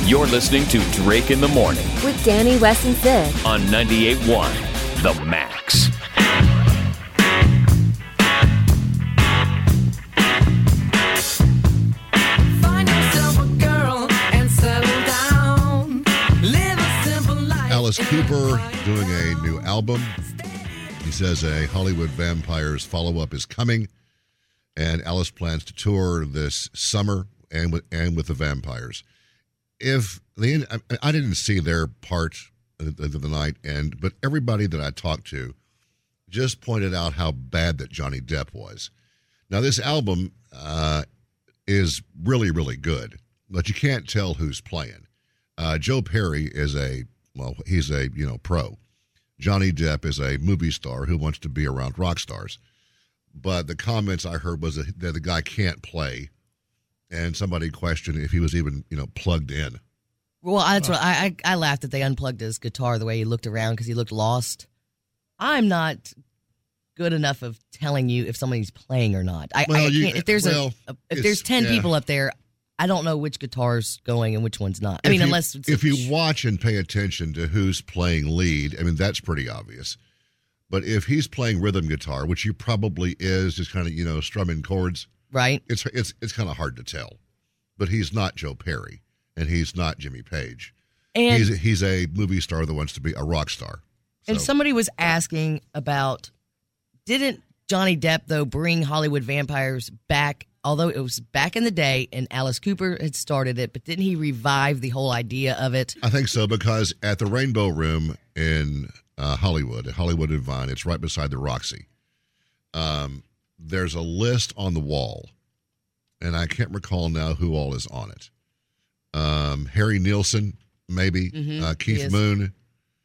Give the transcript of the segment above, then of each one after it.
You're listening to Drake in the Morning with Danny, Wes, and Sid on 98.1 The Max. Find yourself a girl and settle down. Live a simple life. Alice Cooper doing a new album. He says a Hollywood Vampires follow-up is coming, and Alice plans to tour this summer and with the Vampires. I didn't see their part of the night, but everybody that I talked to just pointed out how bad that Johnny Depp was. Now, this album is really, really good, but you can't tell who's playing. Joe Perry is he's a pro. Johnny Depp is a movie star who wants to be around rock stars. But the comments I heard was that the guy can't play, and somebody questioned if he was even, plugged in. Well, that's what I laughed that they unplugged his guitar the way he looked around because he looked lost. I'm not good enough of telling you if somebody's playing or not. I can't. If there's 10 people up there, I don't know which guitar's going and which one's not. If you watch and pay attention to who's playing lead, that's pretty obvious. But if he's playing rhythm guitar, which he probably is, just kind of strumming chords, right? It's kind of hard to tell. But he's not Joe Perry, and he's not Jimmy Page. And he's a movie star that wants to be a rock star. And somebody was asking about, didn't Johnny Depp though bring Hollywood Vampires back? Although it was back in the day, and Alice Cooper had started it, but didn't he revive the whole idea of it? I think so, because at the Rainbow Room in Hollywood and Vine, it's right beside the Roxy. There's a list on the wall, and I can't recall now who all is on it. Harry Nilsson, maybe, Keith Moon,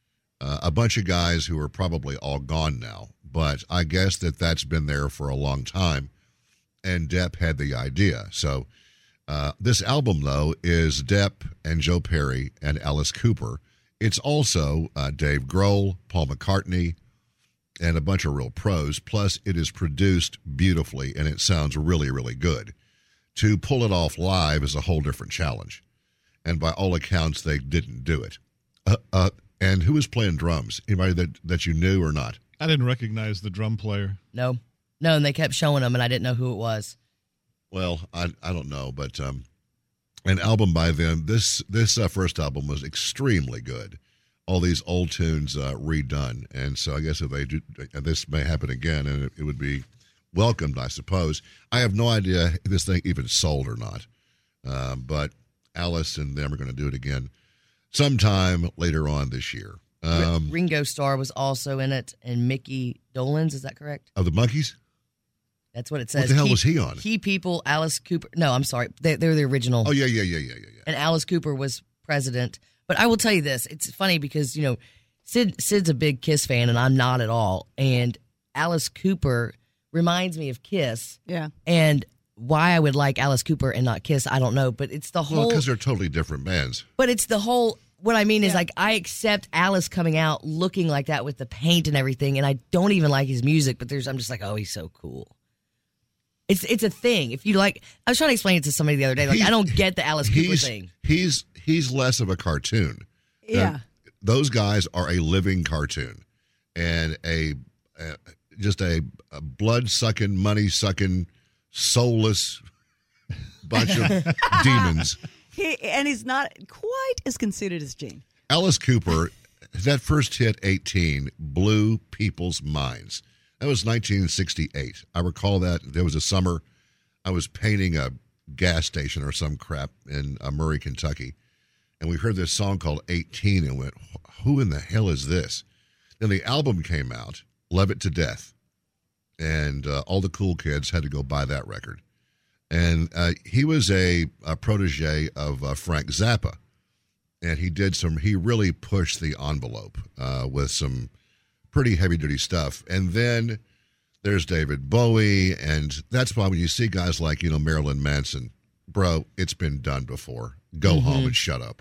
a bunch of guys who are probably all gone now, but I guess that's been there for a long time. And Depp had the idea. So this album, though, is Depp and Joe Perry and Alice Cooper. It's also Dave Grohl, Paul McCartney, and a bunch of real pros. Plus, it is produced beautifully, and it sounds really, really good. To pull it off live is a whole different challenge. And by all accounts, they didn't do it. And who was playing drums? Anybody that you knew or not? I didn't recognize the drum player. No, and they kept showing them, and I didn't know who it was. Well, I don't know, but an album by them. This first album was extremely good. All these old tunes redone, and so I guess if they do, this may happen again, and it would be welcomed, I suppose. I have no idea if this thing even sold or not, but Alice and them are going to do it again sometime later on this year. Ringo Starr was also in it, and Mickey Dolenz, is that correct? Of the Monkees? That's what it says. What the hell was he on? Key people, Alice Cooper. No, I'm sorry. They're the original. Oh, yeah. And Alice Cooper was president. But I will tell you this. It's funny because, Sid's a big Kiss fan, and I'm not at all. And Alice Cooper reminds me of Kiss. Yeah. And why I would like Alice Cooper and not Kiss, I don't know. But it's the whole... Well, because they're totally different bands. But it's the whole... What I mean is, I accept Alice coming out looking like that with the paint and everything, and I don't even like his music, but I'm just like, oh, he's so cool. It's a thing. If you like, I was trying to explain it to somebody the other day. Like, I don't get the Alice Cooper thing. He's less of a cartoon. Yeah. Those guys are a living cartoon, and just a blood-sucking, money-sucking, soulless bunch of demons. He's not quite as conceited as Gene. Alice Cooper, that first hit, 18, blew people's minds. That was 1968. I recall that. There was a summer I was painting a gas station or some crap in Murray, Kentucky, and we heard this song called 18 and went, who in the hell is this? Then the album came out, Love It to Death, and all the cool kids had to go buy that record. And he was a protege of Frank Zappa, and he really pushed the envelope with some pretty heavy-duty stuff. And then there's David Bowie, and that's why when you see guys like, Marilyn Manson, bro, it's been done before. Go home and shut up.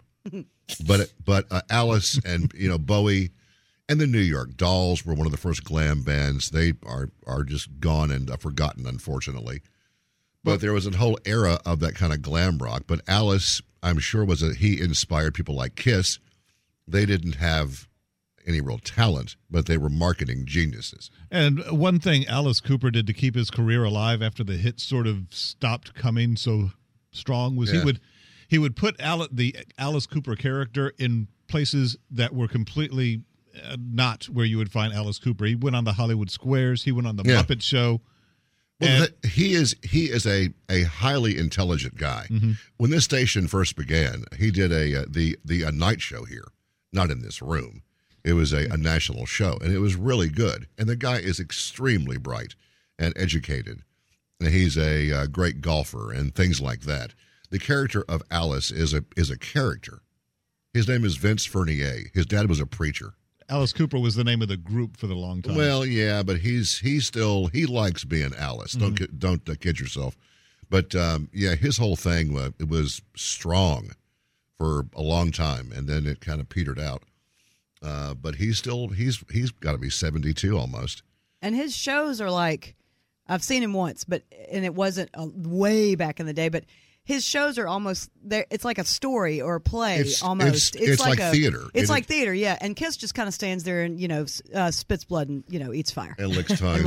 But Alice and, Bowie and the New York Dolls were one of the first glam bands. They are just gone and forgotten, unfortunately. But there was a whole era of that kind of glam rock. But Alice, I'm sure, he inspired people like Kiss. They didn't have any real talent, but they were marketing geniuses. And one thing Alice Cooper did to keep his career alive after the hits sort of stopped coming so strong was he would put the Alice Cooper character in places that were completely not where you would find Alice Cooper. He went on the Hollywood Squares. He went on the Muppet Show. Well, he is a highly intelligent guy. Mm-hmm. When this station first began, he did a night show here, not in this room. It was a national show, and it was really good. And the guy is extremely bright and educated. And he's a great golfer and things like that. The character of Alice is a character. His name is Vince Fernier. His dad was a preacher. Alice Cooper was the name of the group for the long time. Well, yeah, but he likes being Alice. Mm-hmm. Don't kid yourself. But his whole thing it was strong for a long time, and then it kind of petered out. But he's got to be 72 almost. And his shows are like, I've seen him once, and it wasn't way back in the day, but his shows are almost there. It's like a story or a play almost. It's like theater. It's like theater, yeah. And Kiss just kind of stands there and spits blood and eats fire and licks tongues.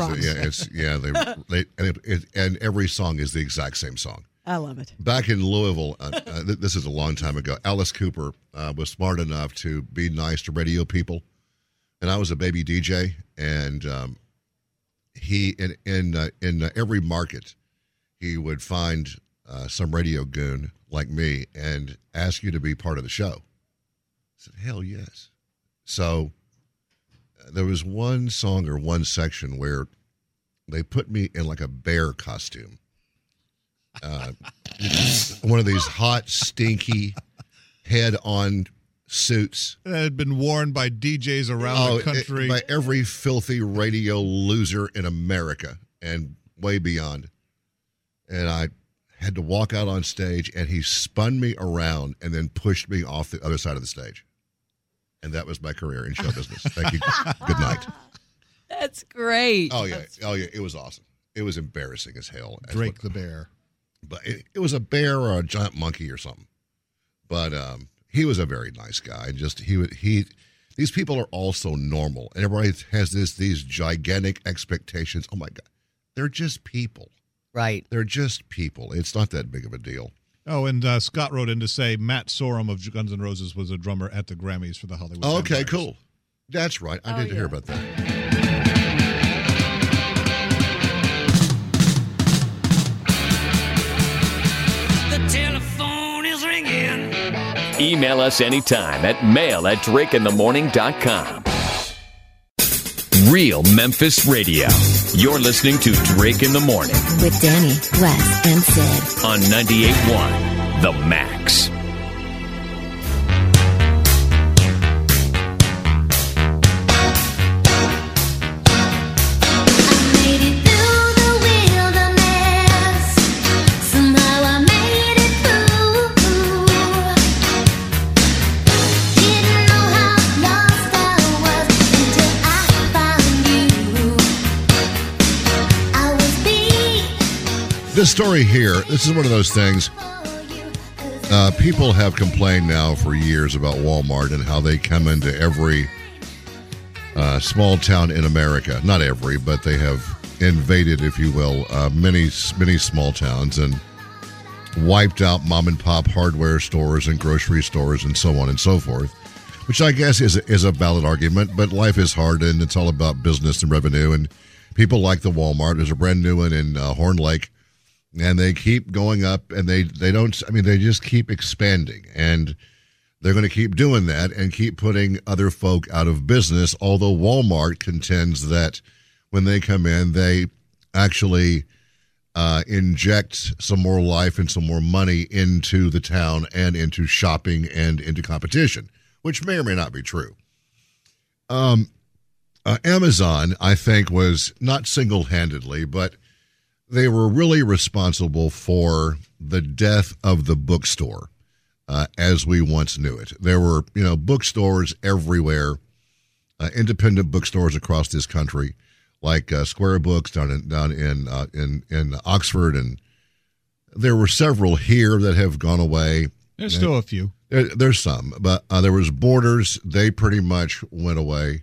And every song is the exact same song. I love it. Back in Louisville, this is a long time ago. Alice Cooper was smart enough to be nice to radio people, and I was a baby DJ. And he in every market, he would find some radio goon like me and ask you to be part of the show. I said, hell yes. So there was one song or one section where they put me in like a bear costume. One of these hot, stinky, head-on suits. That had been worn by DJs around the country. By every filthy radio loser in America and way beyond. And I had to walk out on stage, and he spun me around and then pushed me off the other side of the stage. And that was my career in show business. Thank you. Good night. That's great. Oh, yeah. It was awesome. It was embarrassing as hell. Drake the bear. But it was a bear or a giant monkey or something. But he was a very nice guy. Just these people are all so normal, and everybody has these gigantic expectations. Oh my God, they're just people. Right. They're just people. It's not that big of a deal. Oh, and Scott wrote in to say Matt Sorum of Guns N' Roses was a drummer at the Grammys for the Hollywood. Okay, Vampires. cool. That's right. I didn't hear about that. Email us anytime at mail@drakeinthemorning.com. Real Memphis Radio. You're listening to Drake in the Morning With Danny, Wes, and Sid. on 98.1 The Max. This story here, this is one of those things. People have complained now for years about Walmart and how they come into every small town in America. Not every, but they have invaded, if you will, many small towns and wiped out mom and pop hardware stores and grocery stores and so on and so forth, which I guess is a valid argument, but life is hard and it's all about business and revenue, and people like the Walmart. There's a brand new one in Horn Lake. And they keep going up, and they just keep expanding. And they're going to keep doing that and keep putting other folk out of business, although Walmart contends that when they come in, they actually inject some more life and some more money into the town and into shopping and into competition, which may or may not be true. Amazon, I think, was not single-handedly, but they were really responsible for the death of the bookstore as we once knew it. There were, bookstores everywhere, independent bookstores across this country, like Square Books down in Oxford and There were several here that have gone away. There's still a few. There's some, but there was Borders. They pretty much went away.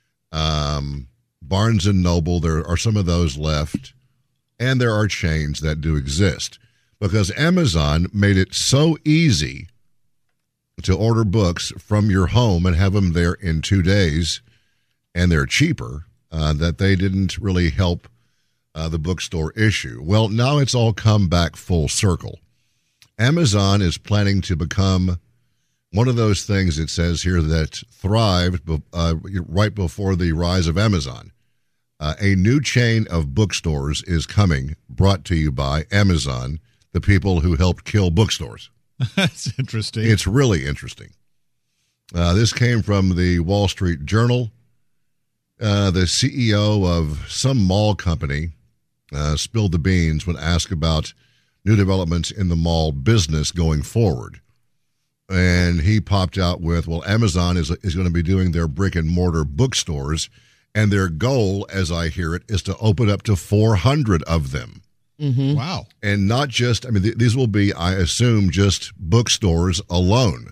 Barnes & Noble, there are some of those left. And there are chains that do exist. Because Amazon made it so easy to order books from your home and have them there in 2 days, and they're cheaper, that they didn't really help the bookstore issue. Well, now it's all come back full circle. Amazon is planning to become one of those things it says here that thrived right before the rise of Amazon. A new chain of bookstores is coming, brought to you by Amazon, the people who helped kill bookstores. That's interesting. It's really interesting. This came from the Wall Street Journal. The CEO of some mall company spilled the beans when asked about new developments in the mall business going forward. And he popped out with, well, Amazon is going to be doing their brick and mortar bookstores, and their goal, as I hear it, is to open up to 400 of them. Mm-hmm. Wow. And not just, I mean, these will be, I assume, just bookstores alone.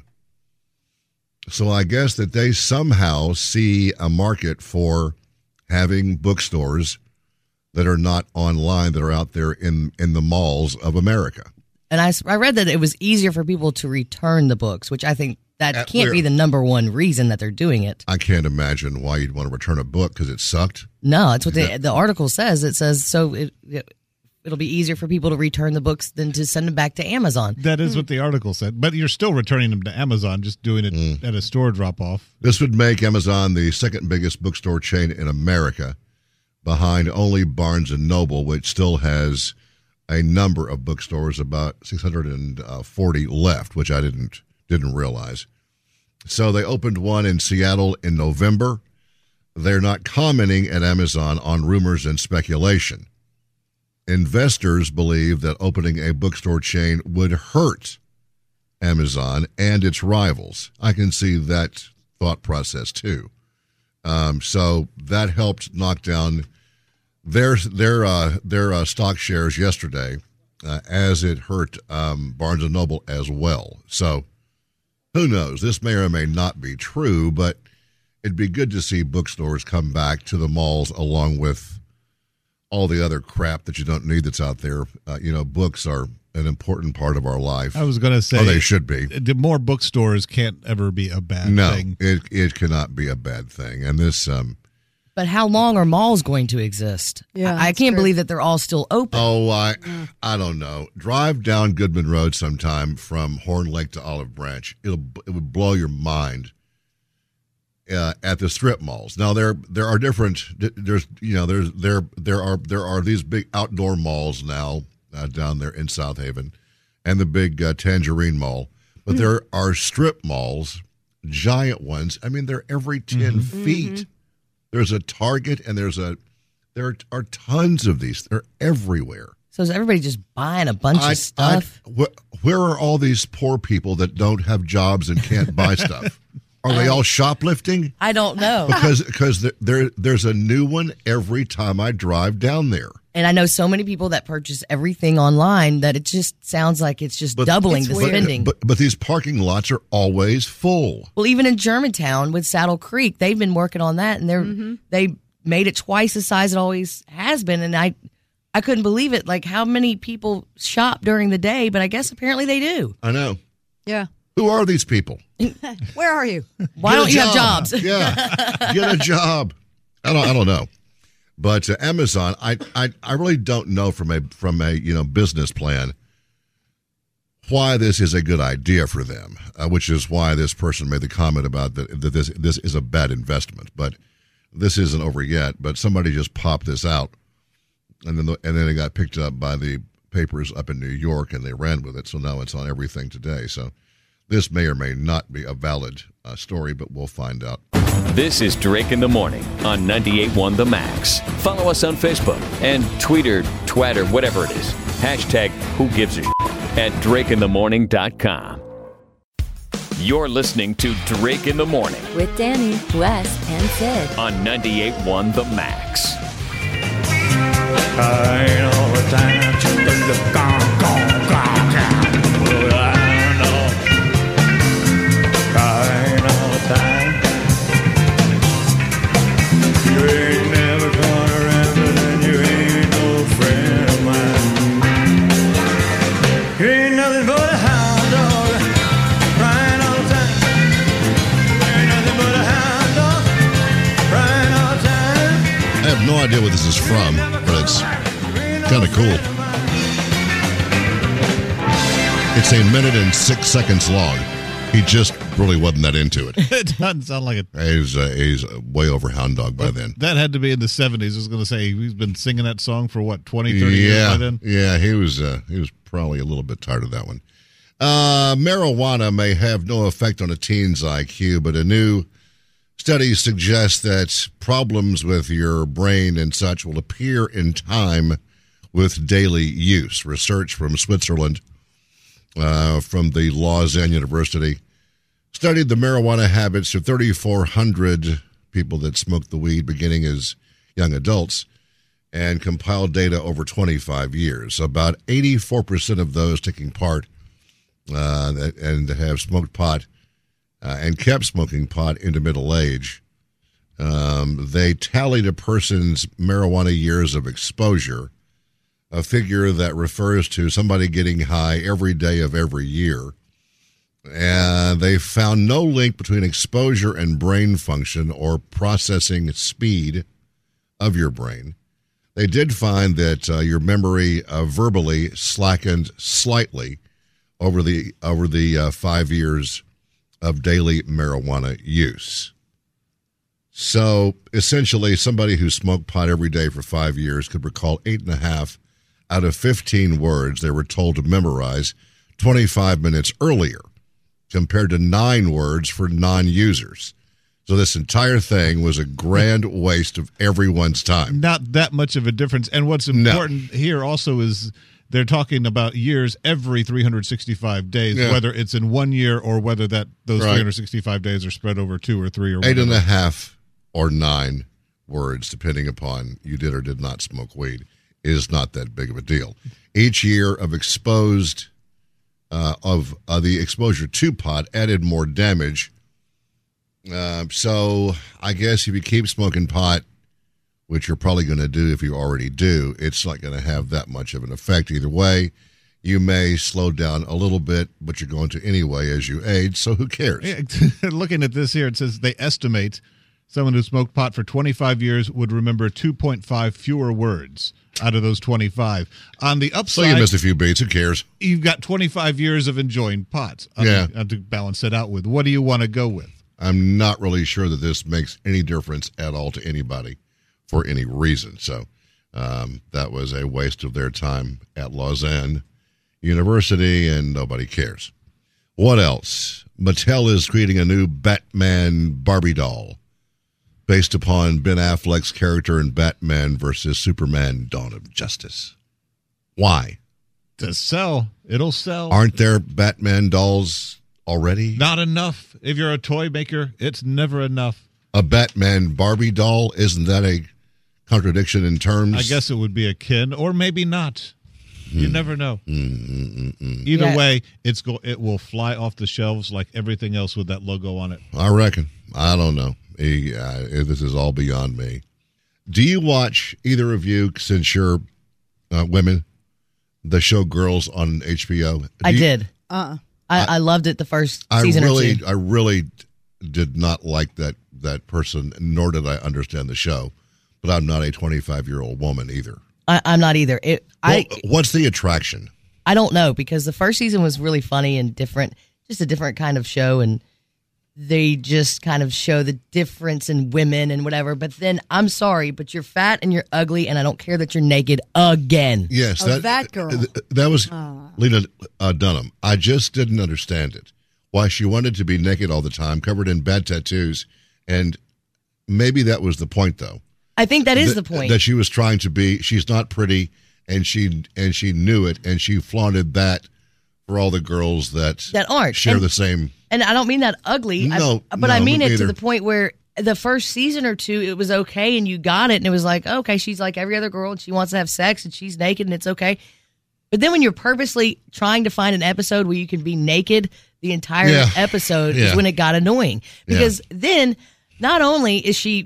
So I guess that they somehow see a market for having bookstores that are not online, that are out there in the malls of America. And I read that it was easier for people to return the books, which I think that can't be the number one reason that they're doing it. I can't imagine why you'd want to return a book because it sucked. No, that's what the article says. It says so it'll be easier for people to return the books than to send them back to Amazon. That is what the article said. But you're still returning them to Amazon, just doing it at a store drop-off. This would make Amazon the second biggest bookstore chain in America, behind only Barnes & Noble, which still has a number of bookstores, about 640 left, which I didn't realize. So they opened one in Seattle in November. They're not commenting at Amazon on rumors and speculation. Investors believe that opening a bookstore chain would hurt Amazon and its rivals. I can see that thought process too. So that helped knock down their stock shares yesterday, as it hurt Barnes & Noble as well. So who knows? This may or may not be true, but it'd be good to see bookstores come back to the malls along with all the other crap that you don't need that's out there. Books are an important part of our life. I was going to say, oh, they should be. The more bookstores can't ever be a bad thing. No, it cannot be a bad thing. And this... But how long are malls going to exist? Yeah, I can't believe that they're all still open. Oh, I don't know. Drive down Goodman Road sometime from Horn Lake to Olive Branch. It would blow your mind. At the strip malls. Now there are different. There are these big outdoor malls now down there in South Haven, and the big Tangerine Mall. But there are strip malls, giant ones. I mean, they're every 10 feet. There's a Target, and there are tons of these. They're everywhere. So is everybody just buying a bunch of stuff? Where are all these poor people that don't have jobs and can't buy stuff? Are they all shoplifting? I don't know. Because there's a new one every time I drive down there. And I know so many people that purchase everything online that it just sounds like it's just doubling the spending. But these parking lots are always full. Well, even in Germantown with Saddle Creek, they've been working on that, and they made it twice the size it always has been. And I couldn't believe it, like how many people shop during the day, but I guess apparently they do. I know. Yeah. Who are these people? Where are you? Why don't you have jobs? Yeah, get a job. I don't know. But Amazon, I really don't know from a business plan why this is a good idea for them, which is why this person made the comment about that this is a bad investment. But this isn't over yet. But somebody just popped this out, and then it got picked up by the papers up in New York, and they ran with it. So now it's on everything today. So this may or may not be a valid story, but we'll find out. This is Drake in the Morning on 98.1 The Max. Follow us on Facebook and Twitter, whatever it is. Hashtag Who Gives a at DrakeInTheMorning.com. You're listening to Drake in the Morning With Danny, Wes, and Sid. on 98.1 The Max. All the time, idea what this is from, but it's kind of cool. It's 1 minute and 6 seconds long. He just really wasn't that into it. It doesn't sound like it. He's way over hound dog by then. That had to be in the 70s. I was going to say he's been singing that song for what, 20, 30 years by then? Yeah, he was probably a little bit tired of that one. Marijuana may have no effect on a teen's IQ, but a new study suggests that problems with your brain and such will appear in time with daily use. Research from Switzerland, from the Lausanne University, studied the marijuana habits of 3,400 people that smoked the weed beginning as young adults and compiled data over 25 years. About 84% of those taking part and have smoked pot and kept smoking pot into middle age, they tallied a person's marijuana years of exposure, a figure that refers to somebody getting high every day of every year. And they found no link between exposure and brain function or processing speed of your brain. They did find that your memory verbally slackened slightly over the 5 years of daily marijuana use. So essentially, somebody who smoked pot every day for 5 years could recall 8.5 out of 15 words they were told to memorize 25 minutes earlier, compared to 9 words for non-users. So this entire thing was a grand waste of everyone's time. Not that much of a difference. And what's important here also is they're talking about years every 365 days, whether it's in 1 year or whether those 365 days are spread over 2 or 3 or whatever. 8.5 or 9 words, depending upon you did or did not smoke weed, is not that big of a deal. Each year of exposed the exposure to pot added more damage. So I guess if you keep smoking pot, which you're probably going to do if you already do, it's not going to have that much of an effect either way. You may slow down a little bit, but you're going to anyway as you age, so who cares? Looking at this here, it says they estimate someone who smoked pot for 25 years would remember 2.5 fewer words out of those 25. On the upside, so you missed a few beats. Who cares? You've got 25 years of enjoying pot. To balance it out with. What do you want to go with? I'm not really sure that this makes any difference at all to anybody for any reason. So that was a waste of their time at Lausanne University, and nobody cares. What else? Mattel is creating a new Batman Barbie doll based upon Ben Affleck's character in Batman versus Superman: Dawn of Justice. Why? To sell. It'll sell. Aren't there Batman dolls already? Not enough. If you're a toy maker, it's never enough. A Batman Barbie doll? Isn't that a contradiction in terms? I guess it would be a kin, or maybe not. You never know. Either way, it will fly off the shelves like everything else with that logo on it. I reckon. I don't know. This is all beyond me. Do you watch, either of you, since you're women, the show Girls on HBO? I did. I loved it the first season or two. I really did not like that person, nor did I understand the show. But I'm not a 25-year-old woman either. I'm not either. What's the attraction? I don't know, because the first season was really funny and different, just a different kind of show, and they just kind of show the difference in women and whatever. But then, I'm sorry, but you're fat and you're ugly, and I don't care that you're naked again. Yes, that girl. That was Lena Dunham. I just didn't understand it. Why she wanted to be naked all the time, covered in bad tattoos, and maybe that was the point, though. I think that is the point. That she was trying to be. She's not pretty, and she knew it, and she flaunted that for all the girls that aren't share the same. And I don't mean that ugly. I mean it to the point where the first season or two, it was okay, and you got it, and it was like, okay, she's like every other girl, and she wants to have sex, and she's naked, and it's okay. But then when you're purposely trying to find an episode where you can be naked the entire episode is when it got annoying. Because then, not only is she,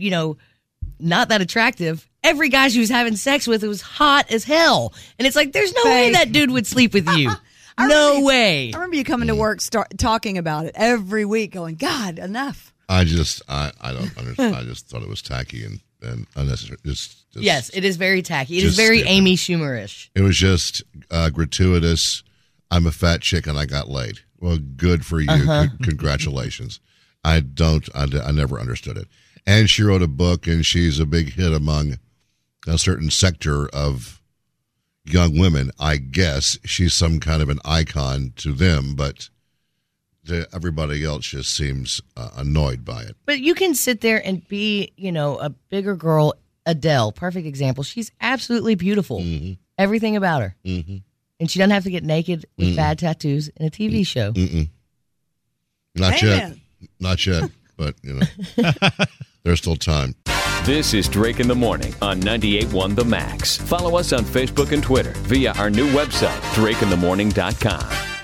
not that attractive, every guy she was having sex with was hot as hell. And it's like, there's no way that dude would sleep with you. No way. I remember you coming to work talking about it every week, going, God, enough. I don't understand. I just thought it was tacky and and unnecessary. Yes, it is very tacky. It is very stupid. Amy Schumer-ish. It was just gratuitous. I'm a fat chick and I got laid. Well, good for you. Congratulations. I never understood it. And she wrote a book, and she's a big hit among a certain sector of young women. I guess she's some kind of an icon to them, but everybody else just seems annoyed by it. But you can sit there and be, a bigger girl. Adele, perfect example. She's absolutely beautiful. Mm-hmm. Everything about her. Mm-hmm. And she doesn't have to get naked with bad tattoos in a TV show. Not yet. Not yet. But, there's still time. This is Drake in the Morning on 98.1 The Max. Follow us on Facebook and Twitter via our new website, drakeinthemorning.com.